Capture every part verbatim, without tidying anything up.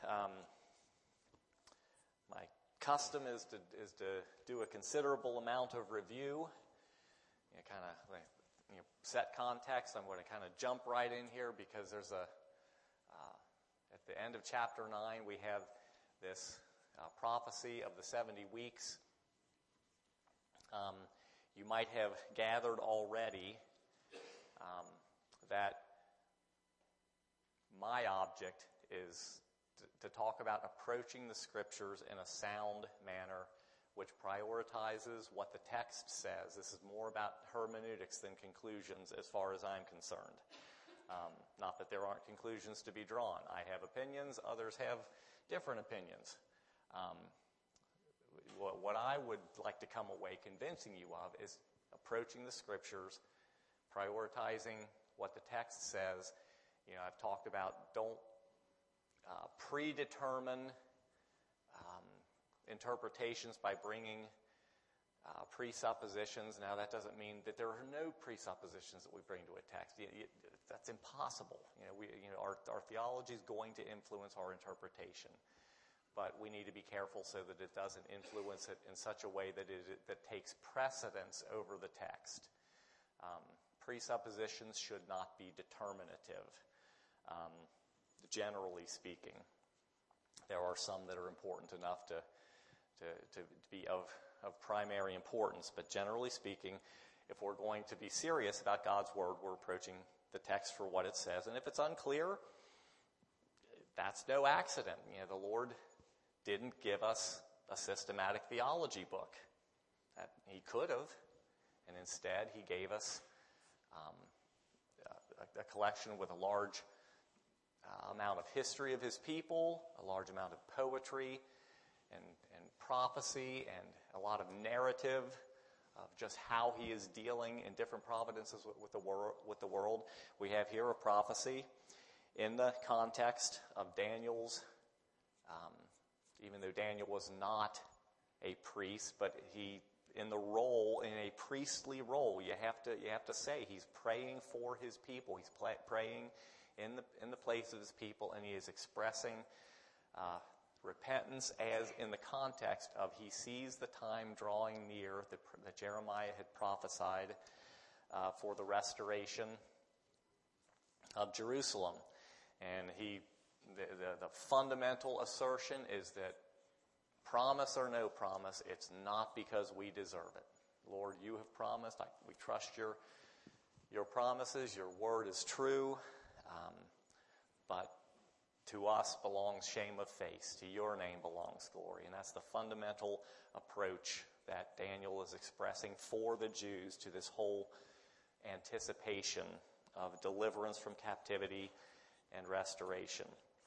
Um, my custom is to is to do a considerable amount of review, you know, kind of like, you know, set context. I'm going to kind of jump right in here because there's a uh, at the end of chapter nine we have this uh, prophecy of the seventy weeks. Um, you might have gathered already um, that my object is to, to talk about approaching the Scriptures in a sound manner which prioritizes what the text says. This is more about hermeneutics than conclusions as far as I'm concerned. Um, not that there aren't conclusions to be drawn. I have opinions, others have different opinions. Um, what, what I would like to come away convincing you of is approaching the Scriptures, prioritizing what the text says. You know, I've talked about don't uh, predetermine um, interpretations by bringing uh, presuppositions. Now, that doesn't mean that there are no presuppositions that we bring to a text. You, you, that's impossible. You know, we, you know, our, our theology is going to influence our interpretation, but we need to be careful so that it doesn't influence it in such a way that it that takes precedence over the text. Um, presuppositions should not be determinative. Um, generally speaking, there are some that are important enough to to, to be of, of primary importance, but generally speaking, if we're going to be serious about God's Word, we're approaching the text for what it says. And if it's unclear, that's no accident. You know, the Lord didn't give us a systematic theology book. That He could have, and instead He gave us um, a, a collection with a large Uh, amount of history of His people, a large amount of poetry and, and prophecy, and a lot of narrative of just how He is dealing in different providences with, with the world. With the world, we have here a prophecy in the context of Daniel's. Um, even though Daniel was not a priest, but he, in the role, in a priestly role, you have to you have to say he's praying for his people. He's play, praying. In the in the place of his people, and he is expressing uh, repentance as in the context of he sees the time drawing near that, that Jeremiah had prophesied uh, for the restoration of Jerusalem. And he the, the, the fundamental assertion is that promise or no promise, it's not because we deserve it. Lord, you have promised. I, we trust your your promises. Your word is true. Um, but to us belongs shame of face. To your name belongs glory. And that's the fundamental approach that Daniel is expressing for the Jews to this whole anticipation of deliverance from captivity and restoration.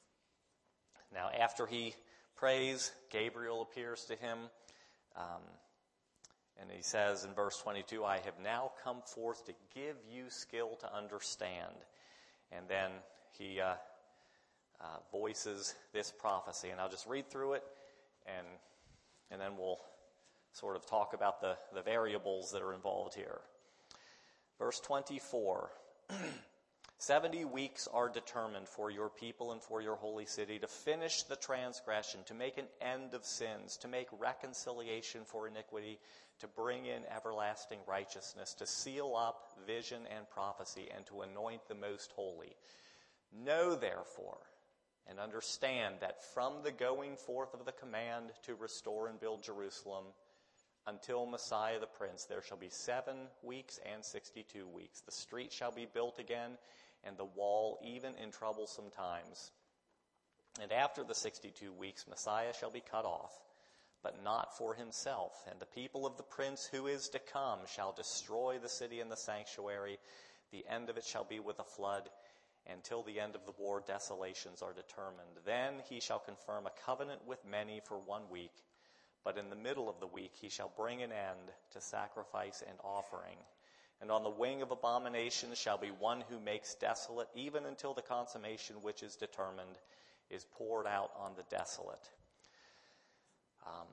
Now, after he prays, Gabriel appears to him. Um, and he says in verse twenty-two, I have now come forth to give you skill to understand. And then he uh, uh, voices this prophecy. And I'll just read through it, and and then we'll sort of talk about the, the variables that are involved here. Verse twenty-four, seventy weeks are determined for your people and for your holy city to finish the transgression, to make an end of sins, to make reconciliation for iniquity, to bring in everlasting righteousness, to seal up vision and prophecy, and to anoint the most holy. Know, therefore, and understand that from the going forth of the command to restore and build Jerusalem until Messiah the Prince, there shall be seven weeks and sixty-two weeks. The street shall be built again, and the wall even in troublesome times. And after the sixty-two weeks, Messiah shall be cut off, but not for himself. And the people of the Prince who is to come shall destroy the city and the sanctuary. The end of it shall be with a flood. Until the end of the war, desolations are determined. Then he shall confirm a covenant with many for one week. But in the middle of the week he shall bring an end to sacrifice and offering. And on the wing of abomination shall be one who makes desolate, even until the consummation which is determined is poured out on the desolate. Um,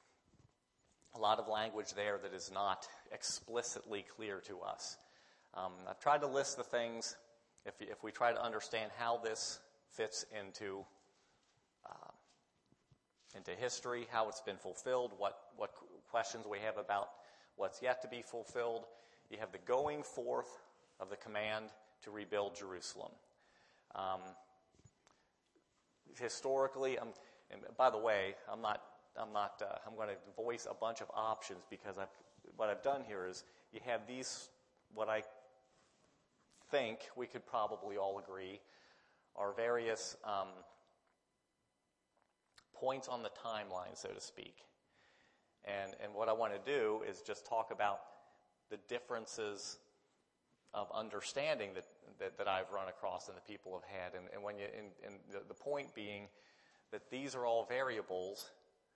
a lot of language there that is not explicitly clear to us. Um, I've tried to list the things, if, if we try to understand how this fits into uh, into history, how it's been fulfilled, what, what questions we have about what's yet to be fulfilled. You have the going forth of the command to rebuild Jerusalem. Um, historically, um, and by the way, I'm not, I'm not, uh, I'm going to voice a bunch of options because I've, what I've done here is you have these, what I think we could probably all agree are various um, points on the timeline, so to speak. And, and what I want to do is just talk about the differences of understanding that, that, that I've run across and the people have had. And, and when you, and, and the, the point being that these are all variables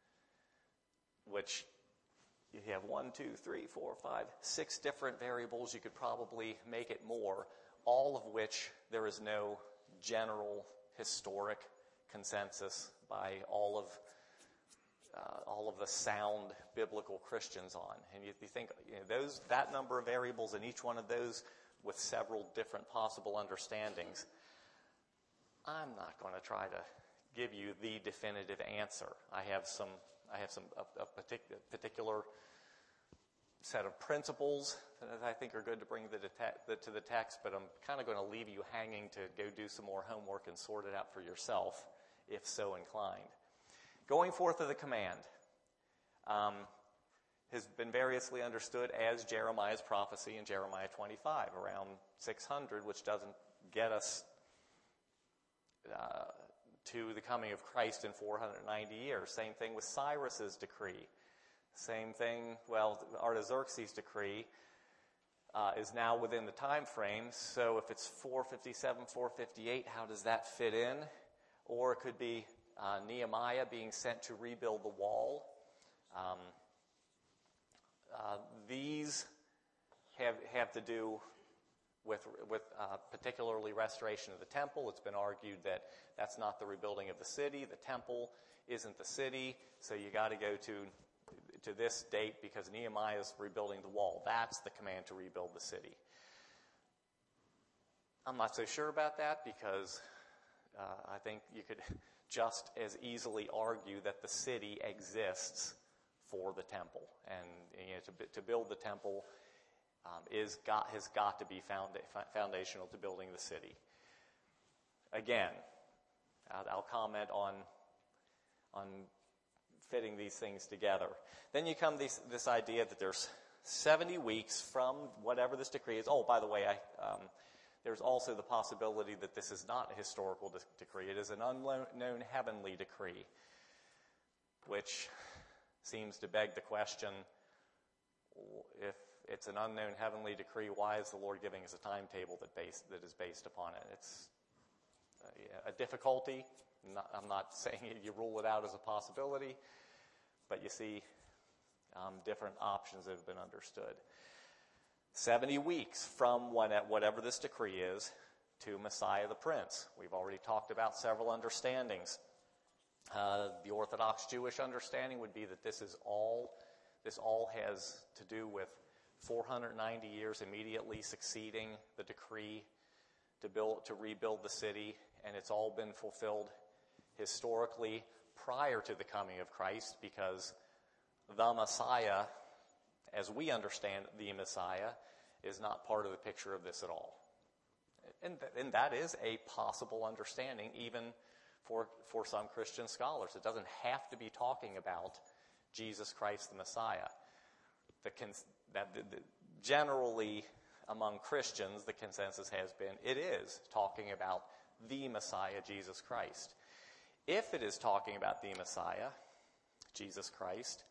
which you have one, two, three, four, five, six different variables. You could probably make it more, all of which there is no general historic consensus by all of uh, all of the sound biblical Christians on. And you, you think you know, those that number of variables and each one of those with several different possible understandings. I'm not going to try to give you the definitive answer. I have some I have some a, a particular particular set of principles that I think are good to bring the, the, to the text, but I'm kind of going to leave you hanging to go do some more homework and sort it out for yourself, if so inclined. Going forth of the command um, has been variously understood as Jeremiah's prophecy in Jeremiah twenty-five, around six hundred, which doesn't get us uh, to the coming of Christ in four hundred ninety years. Same thing with Cyrus's decree. Same thing, well, Artaxerxes' decree uh, is now within the time frame. So if it's four fifty-seven, four fifty-eight, how does that fit in? Or it could be uh, Nehemiah being sent to rebuild the wall. Um, uh, these have have to do with with uh, particularly restoration of the temple. It's been argued that that's not the rebuilding of the city. The temple isn't the city, so you got to go to to this date because Nehemiah is rebuilding the wall. That's the command to rebuild the city. I'm not so sure about that because uh, I think you could just as easily argue that the city exists for the temple, and you know, to, to build the temple um, is got has got to be found, foundational to building the city. Again, I'll, I'll comment on on fitting these things together. Then you come this this idea that there's seventy weeks from whatever this decree is. Oh, by the way, I. Um, There's also the possibility that this is not a historical de- decree. It is an unknown heavenly decree, which seems to beg the question, if it's an unknown heavenly decree, why is the Lord giving us a timetable that, based, that is based upon it? It's a, a difficulty. Not, I'm not saying you rule it out as a possibility, but you see um, different options that have been understood. seventy weeks from when, whatever this decree is to Messiah the Prince. We've already talked about several understandings. Uh, the Orthodox Jewish understanding would be that this is all, this all has to do with four hundred ninety years immediately succeeding the decree to build, to rebuild the city, and it's all been fulfilled historically prior to the coming of Christ, because the Messiah, as we understand the Messiah, is not part of the picture of this at all. And, th- and that is a possible understanding even for, for some Christian scholars. It doesn't have to be talking about Jesus Christ the Messiah. The cons- that the, the, generally among Christians, the consensus has been it is talking about the Messiah, Jesus Christ. If it is talking about the Messiah, Jesus Christ,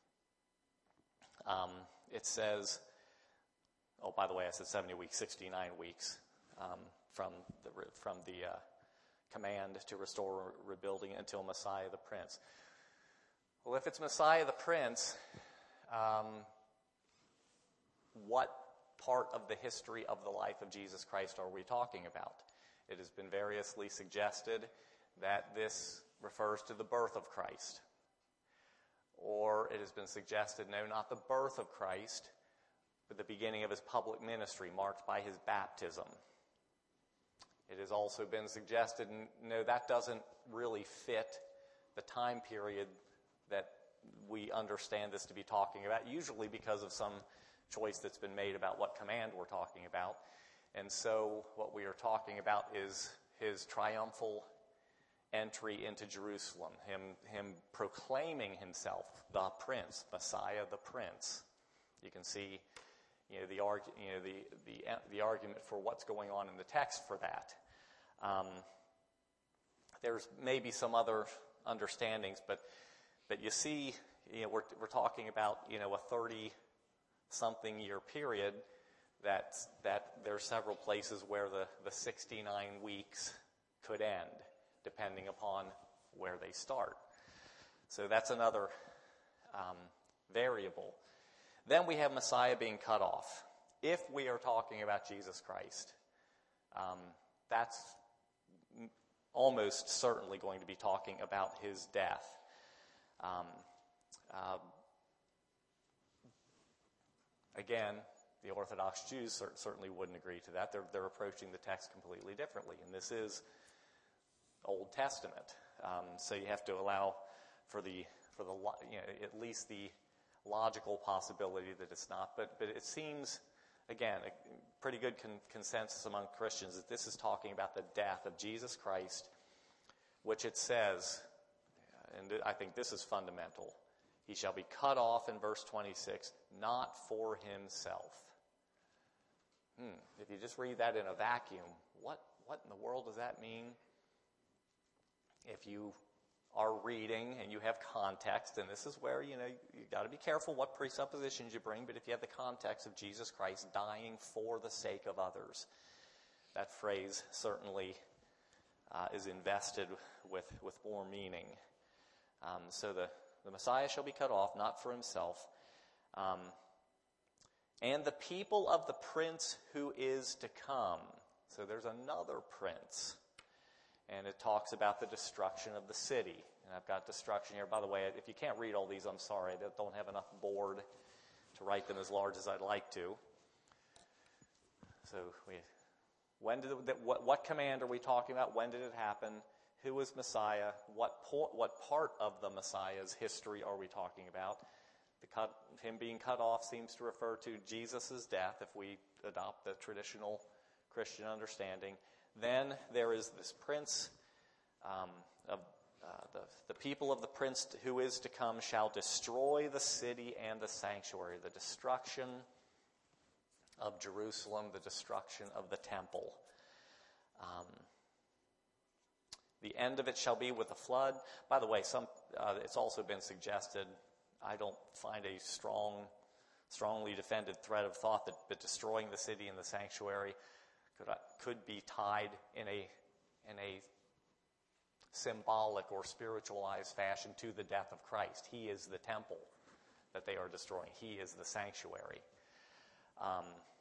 Um, it says, oh, by the way, I said seventy weeks, sixty-nine weeks um, from the from the uh, command to restore rebuilding until Messiah the Prince. Well, if it's Messiah the Prince, um, what part of the history of the life of Jesus Christ are we talking about? It has been variously suggested that this refers to the birth of Christ. Or it has been suggested, no, not the birth of Christ, but the beginning of his public ministry, marked by his baptism. It has also been suggested, no, that doesn't really fit the time period that we understand this to be talking about, usually because of some choice that's been made about what command we're talking about. And so what we are talking about is his triumphal entry into Jerusalem, him, him proclaiming himself the Prince, Messiah the Prince. You can see, you know, the, argu- you know, the, the, the argument for what's going on in the text for that. Um, there's maybe some other understandings, but but you see, you know, we're we're talking about, you know, a thirty-something year period. That that there's several places where the, the sixty-nine weeks could end, depending upon where they start. So that's another um, variable. Then we have Messiah being cut off. If we are talking about Jesus Christ, um, that's almost certainly going to be talking about his death. Um, uh, again, the Orthodox Jews cer- certainly wouldn't agree to that. They're, they're approaching the text completely differently, and this is Old Testament. Um, so you have to allow for the for the you know, at least the logical possibility that it's not. But but it seems, again, a pretty good con- consensus among Christians that this is talking about the death of Jesus Christ, which it says, and I think this is fundamental, he shall be cut off in verse twenty-six, not for himself. Hmm. If you just read that in a vacuum, what, what in the world does that mean? If you are reading and you have context, and this is where, you know, you've got to be careful what presuppositions you bring, but if you have the context of Jesus Christ dying for the sake of others, that phrase certainly uh, is invested with, with more meaning. Um, so the, the Messiah shall be cut off, not for himself. Um, and the people of the prince who is to come. So there's another prince. And it talks about the destruction of the city. And I've got destruction here. By the way, if you can't read all these, I'm sorry. I don't have enough board to write them as large as I'd like to. So we, when did it, what, what command are we talking about? When did it happen? Who was Messiah? What, po- what part of the Messiah's history are we talking about? The cut, him being cut off seems to refer to Jesus' death, if we adopt the traditional Christian understanding. Then there is this prince, um, of uh, the, the people of the prince who is to come shall destroy the city and the sanctuary. The destruction of Jerusalem, the destruction of the temple. Um, the end of it shall be with a flood. By the way, some uh, it's also been suggested, I don't find a strong, strongly defended thread of thought that, that destroying the city and the sanctuary could could be tied in a in a symbolic or spiritualized fashion to the death of Christ. He is the temple that they are destroying. He is the sanctuary. Um,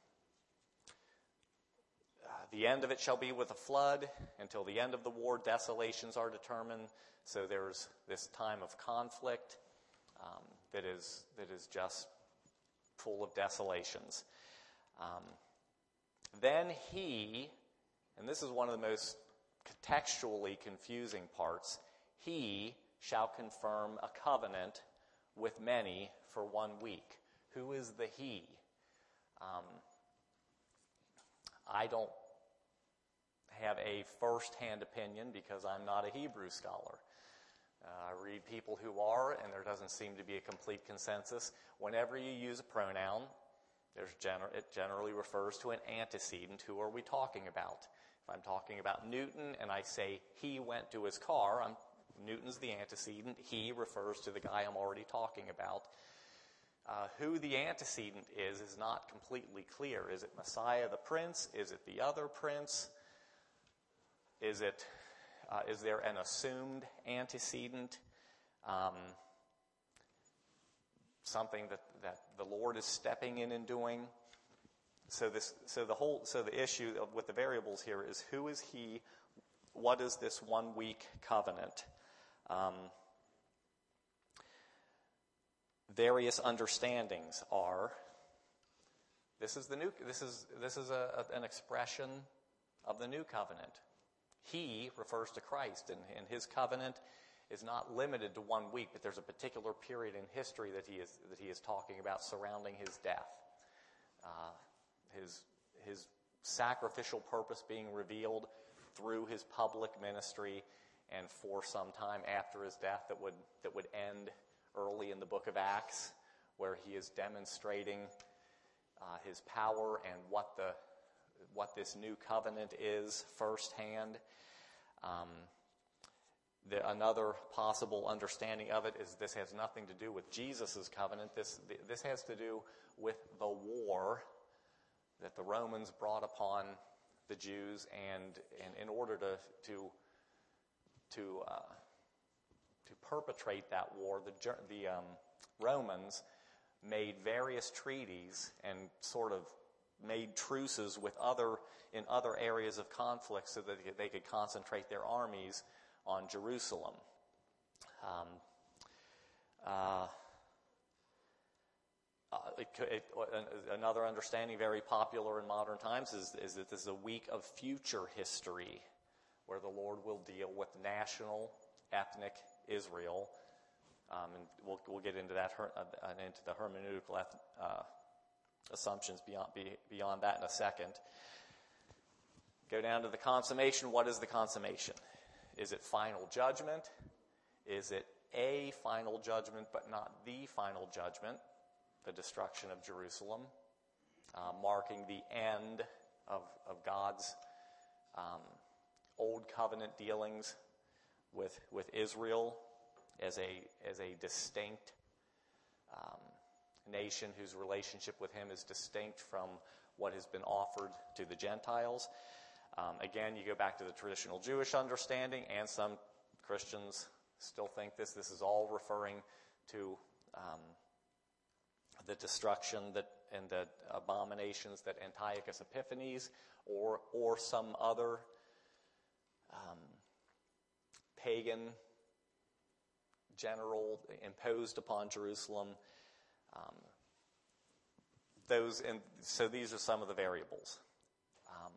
uh, the end of it shall be with a flood. Until the end of the war, desolations are determined. So there's this time of conflict um, that is that is just full of desolations. Um, Then he, and this is one of the most contextually confusing parts, he shall confirm a covenant with many for one week. Who is the he? Um, I don't have a first-hand opinion because I'm not a Hebrew scholar. Uh, I read people who are, and there doesn't seem to be a complete consensus. Whenever you use a pronoun, There's gener- it generally refers to an antecedent. Who are we talking about? If I'm talking about Newton and I say he went to his car, I'm, Newton's the antecedent. He refers to the guy I'm already talking about. Uh, who the antecedent is is not completely clear. Is it Messiah the Prince? Is it the other prince? Is it? Uh, is there an assumed antecedent? Um, something that, that the Lord is stepping in and doing. So this, so the whole, so the issue of, with the variables here is who is he? What is this one week covenant? Um, various understandings are. This is the new. This is this is a, a, an expression of the new covenant. He refers to Christ and, and his covenant is not limited to one week, but there's a particular period in history that he is that he is talking about surrounding his death. Uh, his his sacrificial purpose being revealed through his public ministry, and for some time after his death that would that would end early in the book of Acts, where he is demonstrating uh, his power and what the what this new covenant is firsthand. Um, the, another possible understanding of it is this has nothing to do with Jesus' covenant. This this has to do with the war that the Romans brought upon the Jews, and, and in order to to to uh, to perpetrate that war, the the um, Romans made various treaties and sort of made truces with other in other areas of conflict so that they could concentrate their armies on Jerusalem. Um, uh, uh, it, it, another understanding, very popular in modern times, is, is that this is a week of future history, where the Lord will deal with national, ethnic Israel, um, and we'll, we'll get into that uh, into the hermeneutical uh, assumptions beyond beyond that in a second. Go down to the consummation. What is the consummation? Is it final judgment? Is it a final judgment, but not the final judgment? The destruction of Jerusalem, uh, marking the end of of God's um, old covenant dealings with with Israel as a as a distinct um, nation whose relationship with him is distinct from what has been offered to the Gentiles. Um, again, you go back to the traditional Jewish understanding, and some Christians still think this. This is all referring to um, the destruction that and the abominations that Antiochus Epiphanes or or some other um, pagan general imposed upon Jerusalem. Um, those and so these are some of the variables. Um,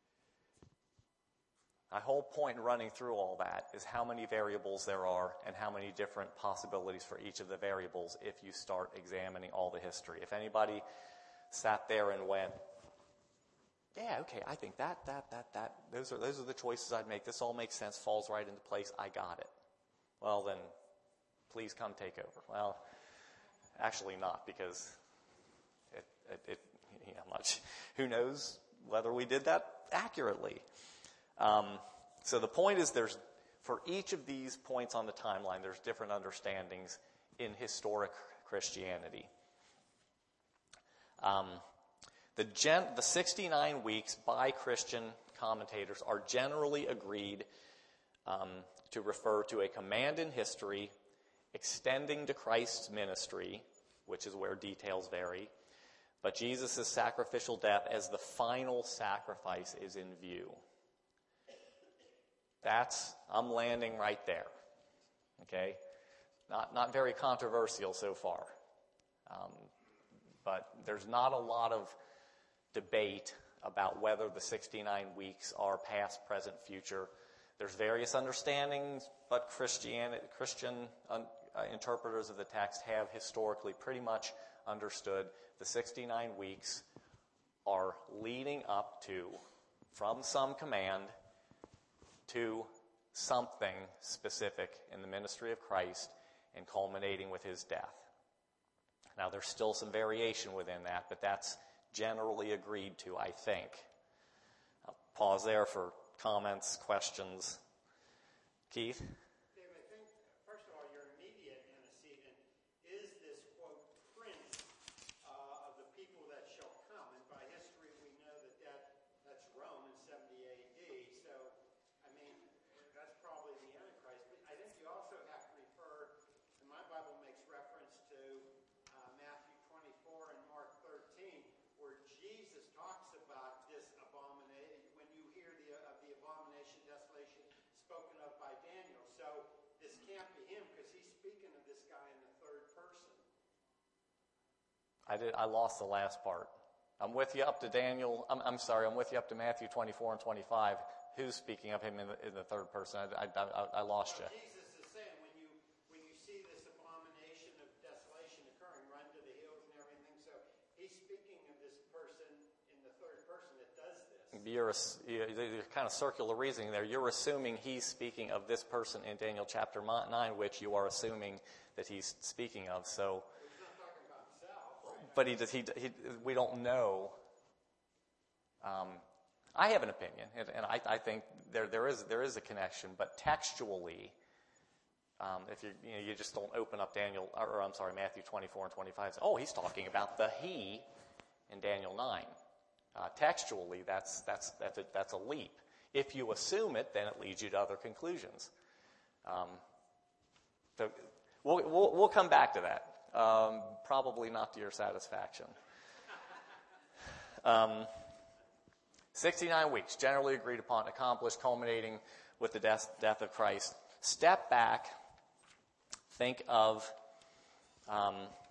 my whole point in running through all that is how many variables there are and how many different possibilities for each of the variables if you start examining all the history. If anybody sat there and went, yeah, okay, I think that, that, that, that, those are those are the choices I'd make. This all makes sense, falls right into place, I got it. Well, then, please come take over. Well, actually not, because it, it, it you know, much, who knows whether we did that accurately. Um, so the point is there's, for each of these points on the timeline, there's different understandings in historic Christianity. Um, the, gen, the sixty-nine weeks by Christian commentators are generally agreed um, to refer to a command in history extending to Christ's ministry, which is where details vary, but Jesus' sacrificial death as the final sacrifice is in view. That's, I'm landing right there, okay? Not not very controversial so far, um, but there's not a lot of debate about whether the sixty-nine weeks are past, present, future. There's various understandings, but Christianity, Christian un, uh, interpreters of the text have historically pretty much understood the sixty-nine weeks are leading up to, from some command, to something specific in the ministry of Christ and culminating with his death. Now, there's still some variation within that, but that's generally agreed to, I think. I'll pause there for comments, questions. Keith? Dave, I think, first of all, your immediate antecedent is this, quote, prince uh, of the people that shall come. And by history, we know that, that that's Rome in seventy A D. So, I mean, that's probably the Antichrist. But I think you also have to refer, and my Bible makes reference to uh, Matthew twenty-four and Mark thirteen, where Jesus talks about this abomination, when you hear the, of the abomination, desolation spoken of by Daniel. So this can't be him, because he's speaking of this guy in the third person. I did. I lost the last part. I'm with you up to Daniel. I'm, I'm sorry. I'm with you up to Matthew twenty-four and twenty-five. Who's speaking of him in the, in the third person? I, I, I, I lost Well, you. Jesus is saying, you're, you're kind of circular reasoning there. You're assuming he's speaking of this person in Daniel chapter nine, which you are assuming that he's speaking of. So, he's not talking about himself. but he does. He, he we don't know. Um, I have an opinion, and, and I, I think there there is there is a connection, but textually, um, if you you know you just don't open up Daniel or, or I'm sorry Matthew twenty-four and twenty-five. Say, oh, he's talking about the he in Daniel nine. Uh, textually, that's that's that's a, that's a leap. If you assume it, then it leads you to other conclusions. Um, so we'll, we'll we'll come back to that. Um, probably not to your satisfaction. Um, sixty-nine weeks, generally agreed upon, accomplished, culminating with the death death of Christ. Step back. Think of um,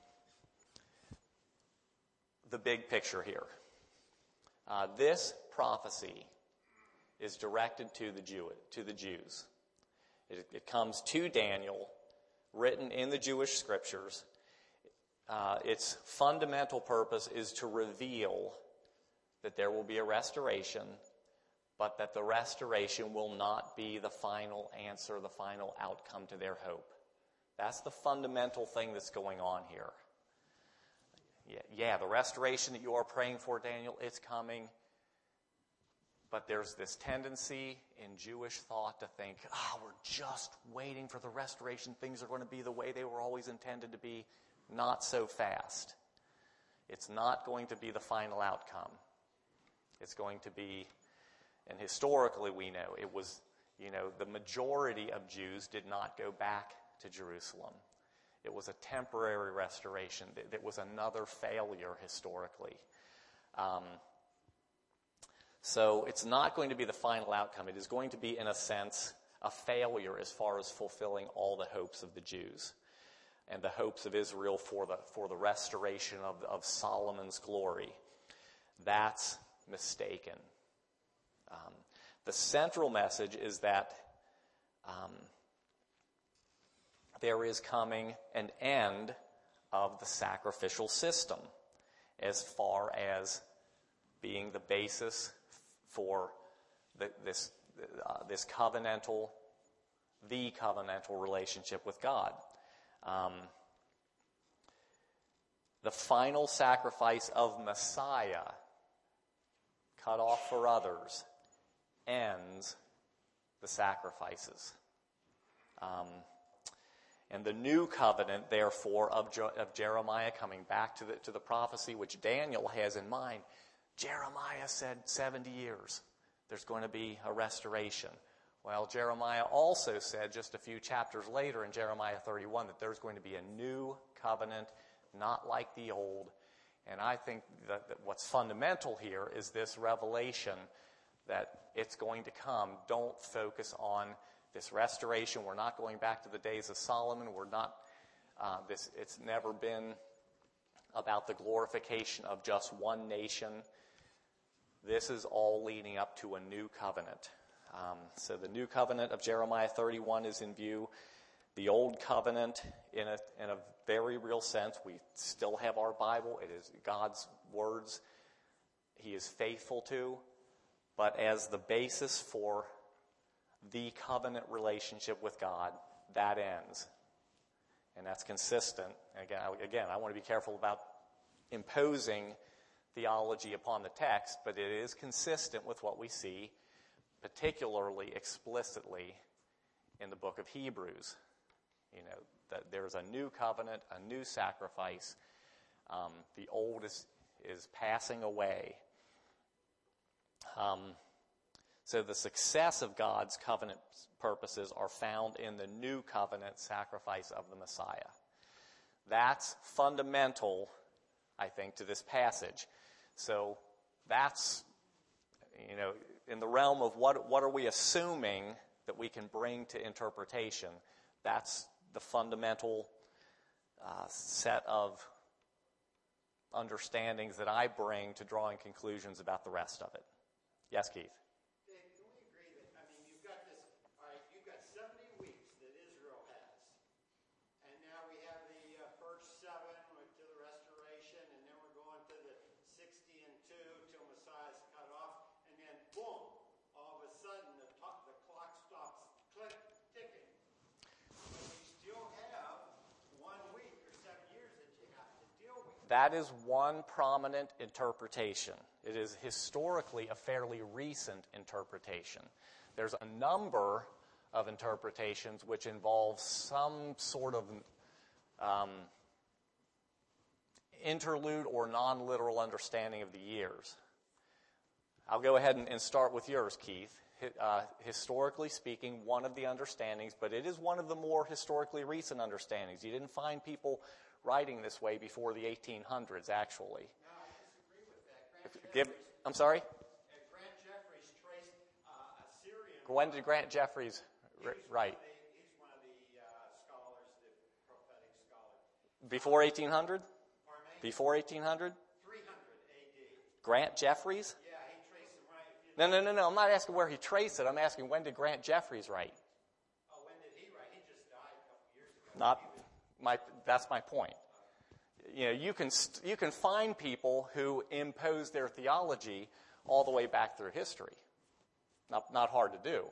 the big picture here. Uh, this prophecy is directed to the Jew, to the Jews. It, it comes to Daniel, written in the Jewish scriptures. Uh, its fundamental purpose is to reveal that there will be a restoration, but that the restoration will not be the final answer, the final outcome to their hope. That's the fundamental thing that's going on here. Yeah, yeah, the restoration that you are praying for, Daniel, it's coming. But there's this tendency in Jewish thought to think, ah, oh, we're just waiting for the restoration. Things are going to be the way they were always intended to be. Not so fast. It's not going to be the final outcome. It's going to be, and historically we know, it was, you know, the majority of Jews did not go back to Jerusalem. It was a temporary restoration. It was another failure historically. Um, so it's not going to be the final outcome. It is going to be, in a sense, a failure as far as fulfilling all the hopes of the Jews and the hopes of Israel for the for the restoration of, of Solomon's glory. That's mistaken. Um, the central message is that um, there is coming an end of the sacrificial system as far as being the basis for the, this uh, this covenantal, the covenantal relationship with God. Um, the final sacrifice of Messiah, cut off for others, ends the sacrifices. Um, and the new covenant, therefore, of, Je- of Jeremiah, coming back to the, to the prophecy which Daniel has in mind, Jeremiah said seventy years, there's going to be a restoration. Well, Jeremiah also said just a few chapters later in Jeremiah thirty-one that there's going to be a new covenant, not like the old. And I think that, that what's fundamental here is this revelation that it's going to come. Don't focus on this restoration. We're not going back to the days of Solomon. We're not, uh, this, it's never been about the glorification of just one nation. This is all leading up to a new covenant. Um, so the new covenant of Jeremiah thirty-one is in view. The old covenant, in a, in a very real sense, we still have our Bible. It is God's words he is faithful to. But as the basis for the covenant relationship with God, that ends. And that's consistent. And again, I, again, I want to be careful about imposing theology upon the text, but it is consistent with what we see, particularly explicitly in the book of Hebrews. You know, that there's a new covenant, a new sacrifice. Um, the old is, is passing away. Um, so the success of God's covenant purposes are found in the new covenant sacrifice of the Messiah. That's fundamental, I think, to this passage. So that's, you know, in the realm of what what are we assuming that we can bring to interpretation, that's the fundamental uh, set of understandings that I bring to drawing conclusions about the rest of it. Yes, Keith? Dave, can we agree that, I mean, you've got this, all right, you've got seventy weeks that Israel has. And now we have the uh, first seven to the restoration, and then we're going to the sixty and two till Messiah's cut off. And then that is one prominent interpretation. It is historically a fairly recent interpretation. There's a number of interpretations which involve some sort of um, interlude or non-literal understanding of the years. I'll go ahead and, and start with yours, Keith. Uh, historically speaking, one of the understandings, but it is one of the more historically recent understandings. You didn't find people writing this way before the eighteen hundreds, actually. No, I disagree with that. Grant Give, Jeffries, I'm sorry? uh, Grant Jeffries traced uh, Assyrian. When did Grant Jeffries He was write? One of the, he's one of the uh, scholars, the prophetic scholar. Before eighteen hundred? Pardon me? Before eighteen hundred? three hundred A D. Grant Jeffries? Yeah, he traced him right. If you No, no, no, no. I'm not asking where he traced it. I'm asking when did Grant Jeffries write? Oh, when did he write? He just died a couple years ago. Not my. That's my point. You know, you can st- you can find people who impose their theology all the way back through history. Not not hard to do.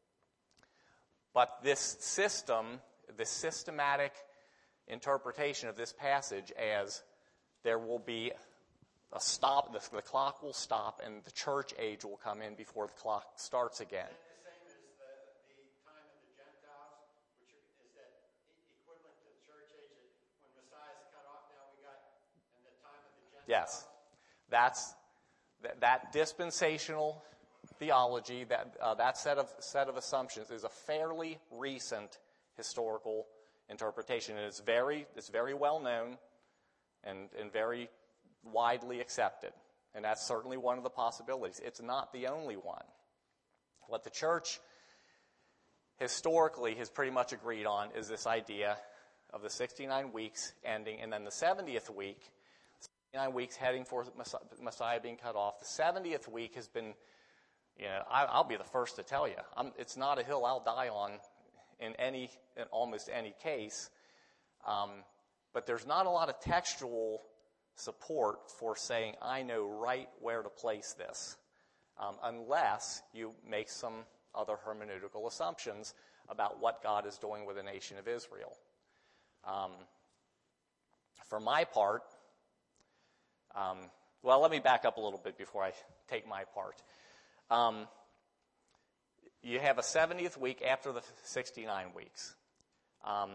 But this system, this systematic interpretation of this passage as there will be a stop, the, the clock will stop, and the church age will come in before the clock starts again. Is that the same as the, the time of the Gentiles, which are, is that e- equivalent to the church age? That when Messiah's cut off, now we got in the time of the Gentiles? Yes, that's that, that dispensational theology, that uh, that set of set of assumptions is a fairly recent historical interpretation, and it's very it's very well known and and very widely accepted, and that's certainly one of the possibilities. It's not the only one. What the church historically has pretty much agreed on is this idea of the sixty-nine weeks ending, and then the seventieth week, sixty-nine weeks heading for Messiah being cut off. The seventieth week has been, you know, I, I'll be the first to tell you, I'm, it's not a hill I'll die on in any, in almost any case, um, but there's not a lot of textual support for saying, I know right where to place this, um, unless you make some other hermeneutical assumptions about what God is doing with the nation of Israel. Um, for my part, um, well, let me back up a little bit before I take my part. Um, you have a seventieth week after the sixty-nine weeks. Um,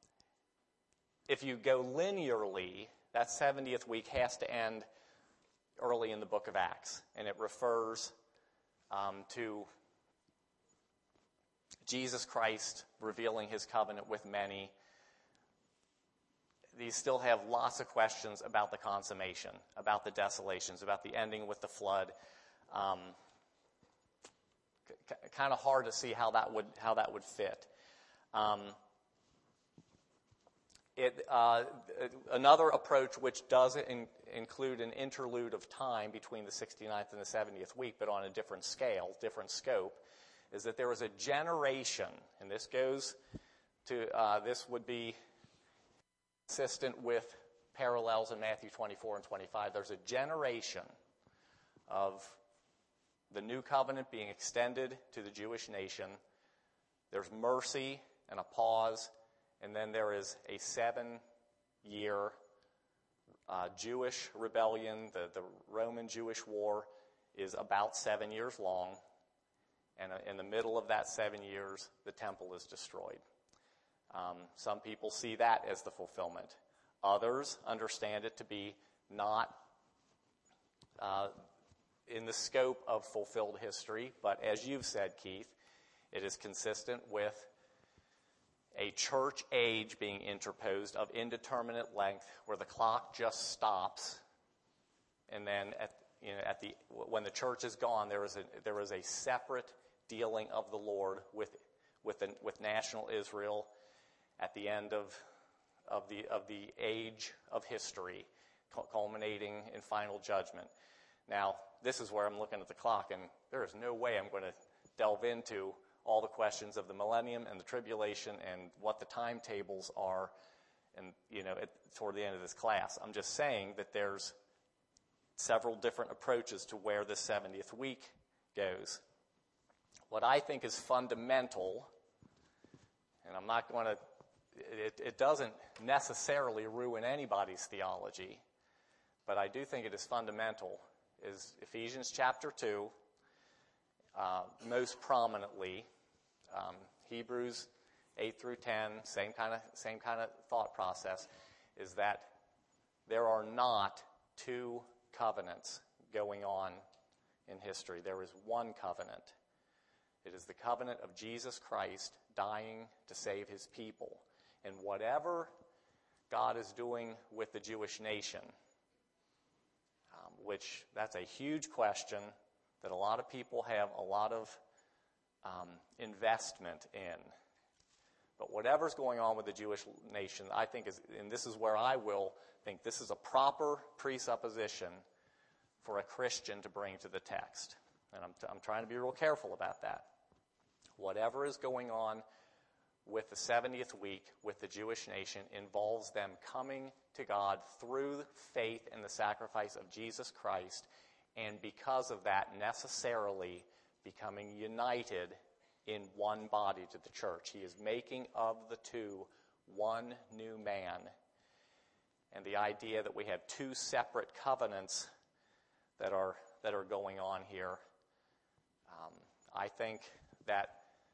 if you go linearly, that seventieth week has to end early in the book of Acts, and it refers um, to Jesus Christ revealing his covenant with many. These still have lots of questions about the consummation, about the desolations, about the ending with the flood. Um, c- kind of hard to see how that would how that would fit. Um, It, uh, another approach, which does in, include an interlude of time between the sixty-ninth and the seventieth week, but on a different scale, different scope, is that there was a generation, and this goes to, uh, this would be consistent with parallels in Matthew twenty-four and twenty-five. There's a generation of the new covenant being extended to the Jewish nation. There's mercy and a pause. And then there is a seven-year uh, Jewish rebellion. The, the Roman Jewish War is about seven years long. And uh, in the middle of that seven years, the temple is destroyed. Um, some people see that as the fulfillment. Others understand it to be not uh, in the scope of fulfilled history, but as you've said, Keith, it is consistent with a church age being interposed of indeterminate length, where the clock just stops, and then at you know at the when the church is gone, there is a there is a separate dealing of the Lord with with the, with national Israel at the end of of the of the age of history, culminating in final judgment. Now, this is where I'm looking at the clock, and there is no way I'm going to delve into all the questions of the millennium and the tribulation and what the timetables are, and you know, at, toward the end of this class. I'm just saying that there's several different approaches to where this seventieth week goes. What I think is fundamental, and I'm not going to, it, it doesn't necessarily ruin anybody's theology, but I do think it is fundamental, is Ephesians chapter two, uh, most prominently, um, Hebrews eight through ten, same kind of same kind of thought process, is that there are not two covenants going on in history. There is one covenant. It is the covenant of Jesus Christ dying to save his people. And whatever God is doing with the Jewish nation, um, which that's a huge question that a lot of people have a lot of um, investment in. But whatever's going on with the Jewish nation, I think is, and this is where I will think this is a proper presupposition for a Christian to bring to the text. And I'm, t- I'm trying to be real careful about that. Whatever is going on with the seventieth week with the Jewish nation involves them coming to God through faith in the sacrifice of Jesus Christ, and because of that necessarily becoming united in one body to the church. He is making of the two one new man. And the idea that we have two separate covenants that are that are going on here, um, I think that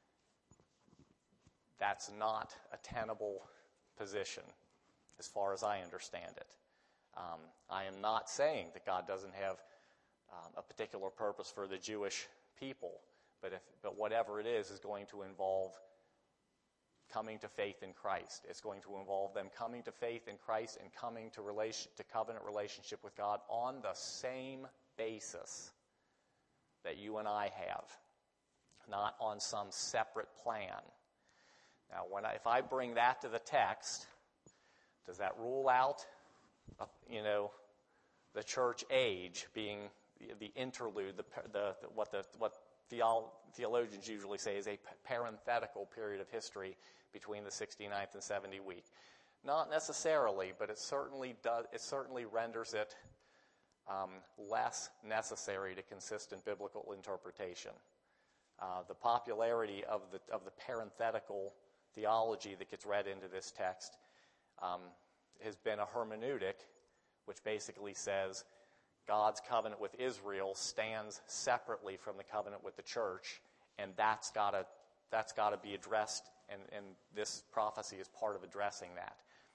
that's not a tenable position as far as I understand it. Um, I am not saying that God doesn't have um, a particular purpose for the Jewish people, but if but whatever it is is going to involve coming to faith in Christ. It's going to involve them coming to faith in Christ and coming to relation to covenant relationship with God on the same basis that you and I have, not on some separate plan. Now, when I, if I bring that to the text, does that rule out, uh, you know, the church age being the, the interlude, the, the, the what the what theolo- theologians usually say is a parenthetical period of history between the sixty-ninth and seventieth week? Not necessarily, but it certainly does. It certainly renders it um, less necessary to consistent biblical interpretation. Uh, the popularity of the of the parenthetical theology that gets read into this text um, has been a hermeneutic, which basically says God's covenant with Israel stands separately from the covenant with the church, and that's got to that's got to be addressed, and, and this prophecy is part of addressing that.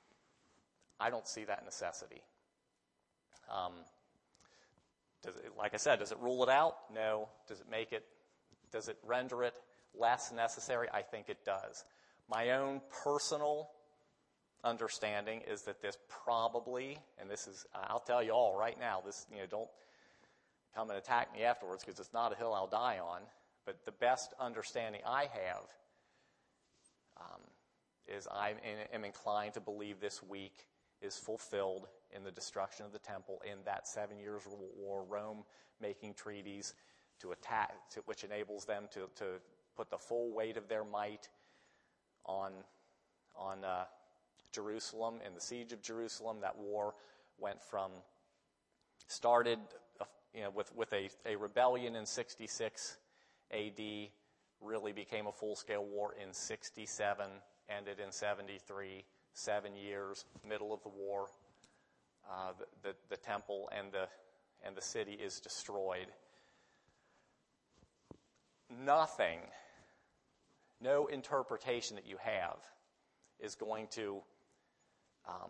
I don't see that necessity. Um, does it, like I said, does it rule it out? No. Does it make it? Does it render it less necessary? I think it does. My own personal understanding is that this probably, and this is, I'll tell you all right now, this, you know, don't come and attack me afterwards because it's not a hill I'll die on, but the best understanding I have um, is I am inclined to believe this week is fulfilled in the destruction of the temple, in that seven years war, Rome making treaties to attack, to, which enables them to, to put the full weight of their might on on uh, Jerusalem. In the siege of Jerusalem, that war went from started uh, you know with with a, a rebellion in sixty-six A D, really became a full-scale war in sixty-seven, ended in seventy-three, seven years, middle of the war, uh, the, the the temple and the and the city is destroyed. Nothing, no interpretation that you have is going to um,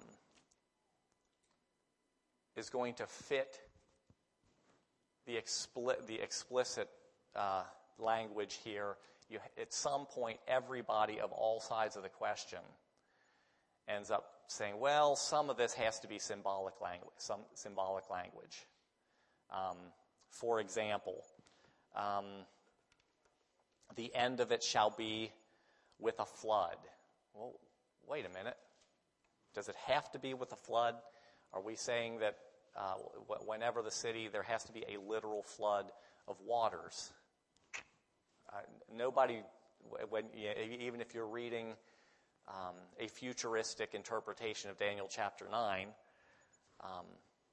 is going to fit the expli- the explicit uh, language here. You, at some point, everybody of all sides of the question ends up saying, "Well, some of this has to be symbolic language. Some symbolic language." Um, for example. Um, The end of it shall be with a flood. Well, wait a minute. Does it have to be with a flood? Are we saying that uh, whenever the city, there has to be a literal flood of waters? Uh, nobody, when, even if you're reading um, a futuristic interpretation of Daniel chapter nine, um,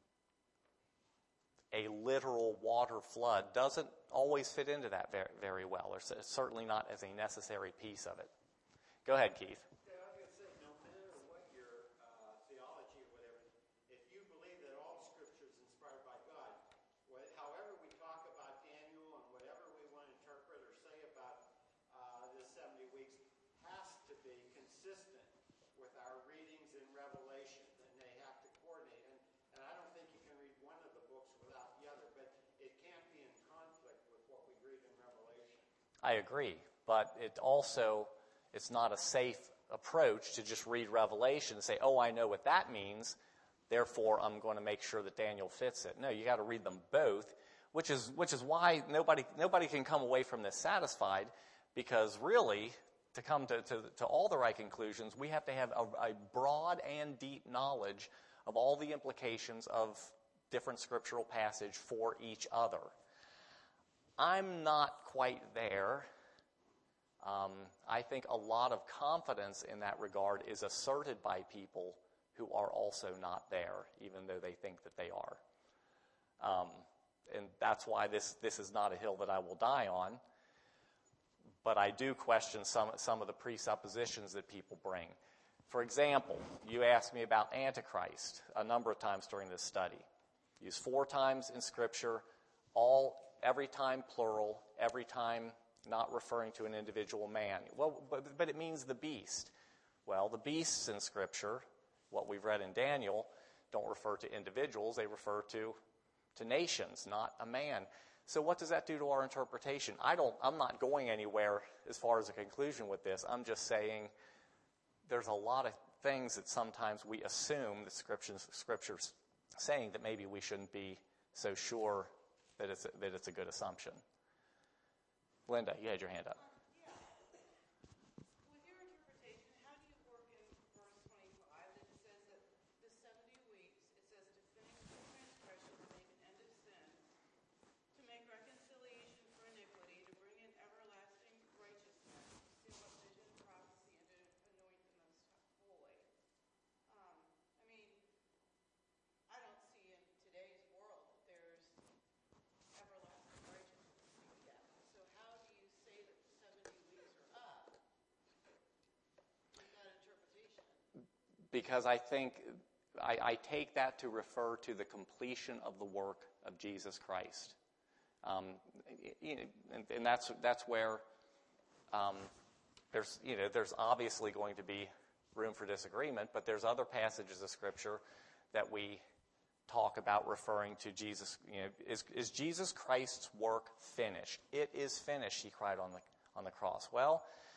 a literal water flood doesn't always fit into that very, very well, or certainly not as a necessary piece of it. Go ahead, Keith. Yeah, I was going to say, no matter what your uh, theology or whatever, if you believe that all Scripture is consistent with our readings in Revelation, and they have to coordinate. And, and I don't think you can read one of the books without the other, but it can't be in conflict with what we read in Revelation. I agree, but it also, it's not a safe approach to just read Revelation and say, oh, I know what that means, therefore I'm going to make sure that Daniel fits it. No, you got to read them both, which is which is why nobody nobody can come away from this satisfied, because really, to come to, to, to all the right conclusions, we have to have a, a broad and deep knowledge of all the implications of different scriptural passage for each other. I'm not quite there. Um, I think a lot of confidence in that regard is asserted by people who are also not there, even though they think that they are. Um, and that's why this, this is not a hill that I will die on. But I do question some, some of the presuppositions that people bring. For example, you asked me about Antichrist a number of times during this study. Used four times in Scripture, all every time plural, every time not referring to an individual man. Well, but, but it means the beast. Well, the beasts in Scripture, what we've read in Daniel, don't refer to individuals. They refer to, to nations, not a man. So what does that do to our interpretation? I don't, I'm not going anywhere as far as a conclusion with this. I'm just saying there's a lot of things that sometimes we assume that Scripture's, Scripture's saying that maybe we shouldn't be so sure that it's a, that it's a good assumption. Linda, you had your hand up. Um, yeah. With your interpretation, how do you work in verse twenty-five that it says that the seventy weeks, it says to finish the transgression, to make an end of sins, to make reconciliation for iniquity, to bring in everlasting righteousness, to seal up vision, prophecy, and to anoint the most holy. Um, I mean, I don't see in today's world that there's everlasting righteousness yet. So how do you say that the seventy weeks are up with that interpretation? Because I think, I, I take that to refer to the completion of the work of Jesus Christ. Um, you know, and, and that's that's where um, there's you know there's obviously going to be room for disagreement, but there's other passages of Scripture that we talk about referring to Jesus. You know, is, is Jesus Christ's work finished? It is finished, he cried on the on the cross. Well,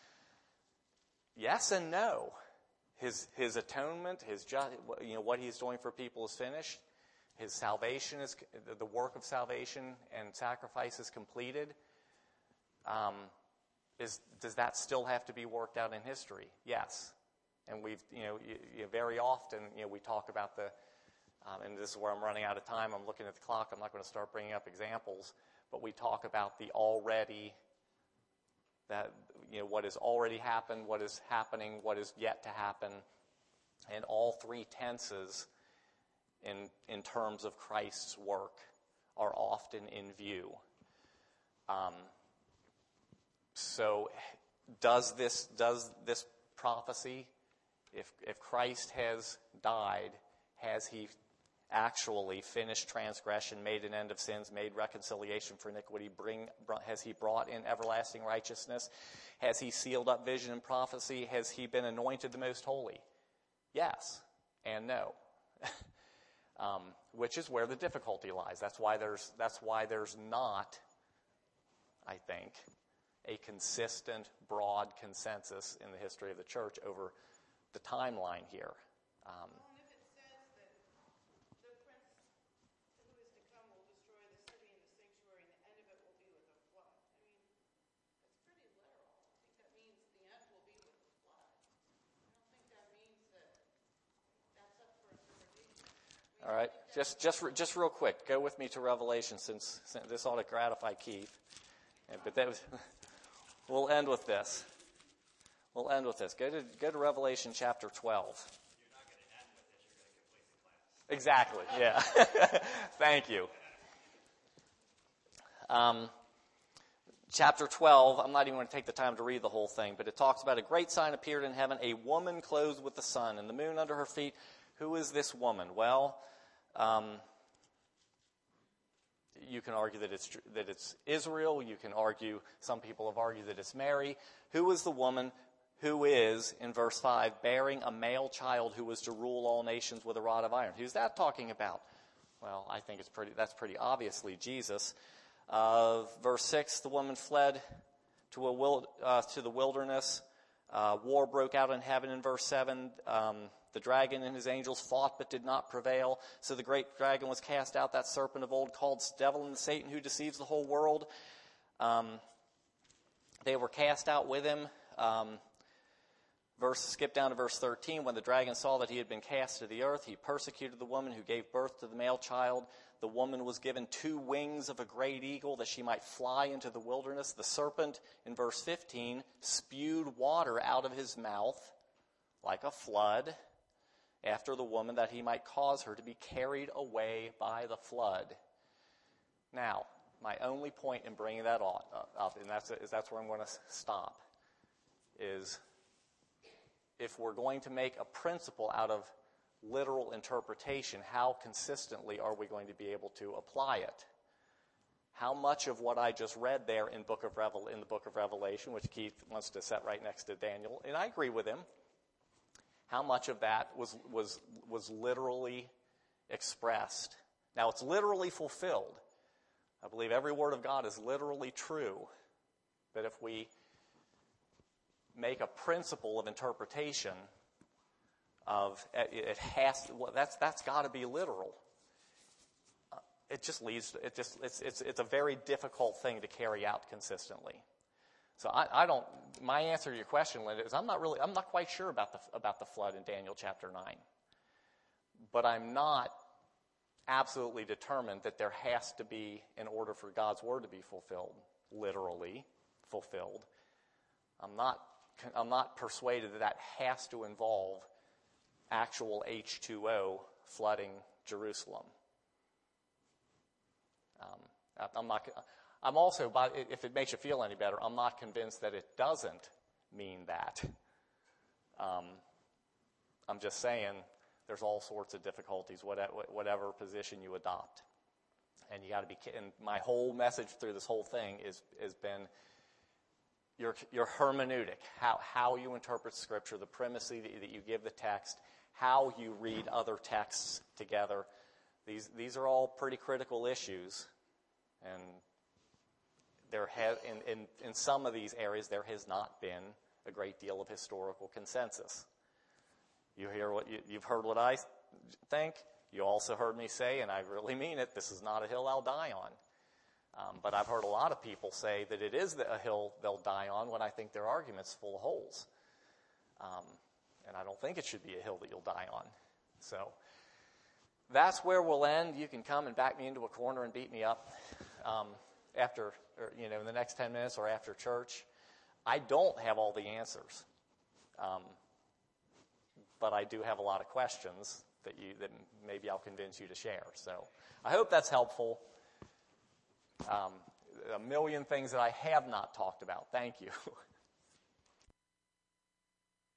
yes and no. His his atonement, his just, you know what he's doing for people is finished. His salvation is the work of salvation and sacrifice is completed. Um, is does that still have to be worked out in history? Yes, and we've you know you, you very often you know we talk about the. Um, and this is where I'm running out of time. I'm looking at the clock. I'm not going to start bringing up examples, but we talk about the already, that you know what has already happened, what is happening, what is yet to happen, and all three tenses in in terms of Christ's work are often in view. Um, so, does this does this prophecy, if if Christ has died, has he actually finished transgression, made an end of sins, made reconciliation for iniquity, bring, has he brought in everlasting righteousness? Has he sealed up vision and prophecy? Has he been anointed the most holy? Yes and no. um, which is where the difficulty lies. That's why there's that's why there's not, I think, a consistent, broad consensus in the history of the church over the timeline here. Um, All right, just just just real quick, go with me to Revelation, since, since this ought to gratify Keith. And, but that was, we'll end with this. We'll end with this. Go to go to Revelation chapter twelve. You're not going to end with it. You're going to complete the class. Exactly. Yeah. Thank you. Um, chapter twelve. I'm not even going to take the time to read the whole thing, but it talks about a great sign appeared in heaven: a woman clothed with the sun and the moon under her feet. Who is this woman? Well. Um, you can argue that it's that it's Israel. You can argue, some people have argued that it's Mary. Who is the woman? who is, in verse five, bearing a male child who was to rule all nations with a rod of iron. Who's that talking about? Well, I think it's pretty. That's pretty obviously Jesus. Uh, verse six, the woman fled to a wild, uh, to the wilderness. Uh, war broke out in heaven in verse seven. Um, the dragon and his angels fought but did not prevail. So the great dragon was cast out, that serpent of old called devil and Satan, who deceives the whole world. Um, they were cast out with him. Um, verse, skip down to verse thirteen. When the dragon saw that he had been cast to the earth, he persecuted the woman who gave birth to the male child. The woman was given two wings of a great eagle that she might fly into the wilderness. The serpent, in verse fifteen, spewed water out of his mouth like a flood after the woman, that he might cause her to be carried away by the flood. Now, my only point in bringing that up, and that's, is that's where I'm going to stop, is if we're going to make a principle out of literal interpretation, how consistently are we going to be able to apply it? How much of what I just read there in book of Revel in the book of Revelation, which Keith wants to set right next to Daniel, and I agree with him, how much of that was was was literally expressed? Now, it's literally fulfilled. I believe every word of God is literally true. But if we make a principle of interpretation of it has well, that's that's got to be literal. Uh, it just leads. To, it just it's it's it's a very difficult thing to carry out consistently. So I, I don't. My answer to your question, Linda, is I'm not really. I'm not quite sure about the about the flood in Daniel chapter nine. But I'm not absolutely determined that there has to be, in order for God's word to be fulfilled, literally fulfilled. I'm not. I'm not persuaded that that has to involve actual H two O flooding Jerusalem. Um, I'm not. I'm also, if it makes you feel any better, I'm not convinced that it doesn't mean that. Um, I'm just saying there's all sorts of difficulties, whatever, whatever position you adopt. And you got to be, and my whole message through this whole thing is has been your your hermeneutic, how how you interpret Scripture, the primacy that, that you give the text, how you read other texts together. These these are all pretty critical issues, and there have in, in in some of these areas there has not been a great deal of historical consensus. You hear what you, you've heard what I think. You also heard me say, and I really mean it, this is not a hill I'll die on. Um, but I've heard a lot of people say that it is the, a hill they'll die on when I think their argument's full of holes. Um, and I don't think it should be a hill that you'll die on. So that's where we'll end. You can come and back me into a corner and beat me up um, after, or, you know, in the next ten minutes or after church. I don't have all the answers. Um, but I do have a lot of questions that you that maybe I'll convince you to share. So I hope that's helpful. Um, a million things that I have not talked about. Thank you.